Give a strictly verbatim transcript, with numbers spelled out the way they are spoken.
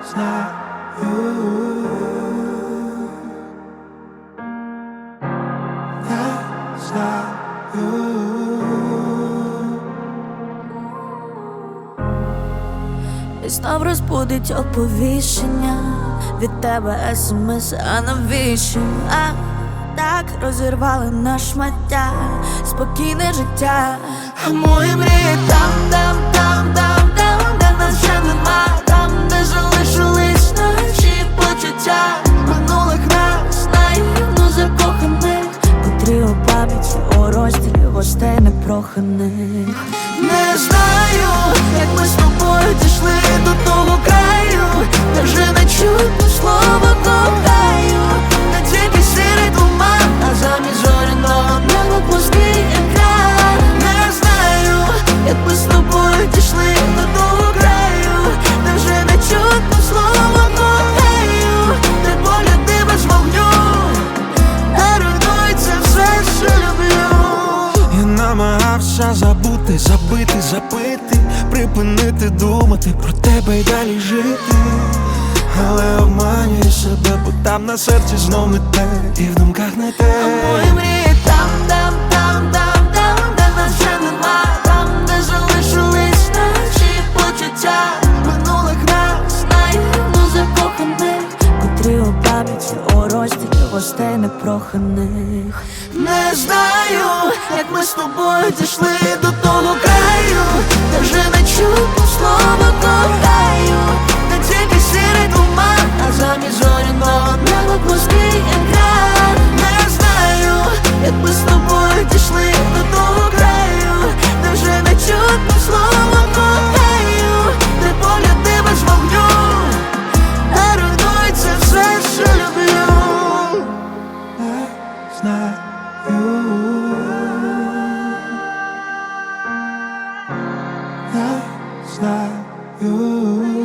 знаю, не знаю. І знов розбудить оповіщення від тебе смс, а навіщо? А так розірвали на шмаття спокійне життя. А мої мрії там, там, там, там, там, де нас вже нема, там, де залишились наші почуття минулих нас, наївно закоханих, котрі у пам'яті у розділі гостей непроханих. Не знаю, як ми з тобою дійшли до того краю, де вже не чутно слова кохаю, не тільки сірий туман, а замість зоряного неба пустий екран. Не знаю, як ми з тобою дійшли до того краю, де вже не чутно слова кохаю, де погляди без вогню, не руйнується все, що люблю. Я намагався забути, забити, запити, припинити думати про тебе й далі жити, але обманюю себе, бо там на серці знов не те, і в думках не те. А мої мрії там, там, там, там, там, де нас вже нема, там, де залишились наші почуття минулих нас, наївно закоханих, котрі у пам'яті у розділі гостей непроханих. Не знаю, як ми з тобою дійшли до того краю, де вже не чутно слова кохаю, не тільки сірий туман, а замість зоряного неба пустий екран. Не знаю, як ми з тобою дійшли до того краю, де вже не чутно слова кохаю, де погляди без вогню, не руйнується все, що люблю. Не знаю, не знаю.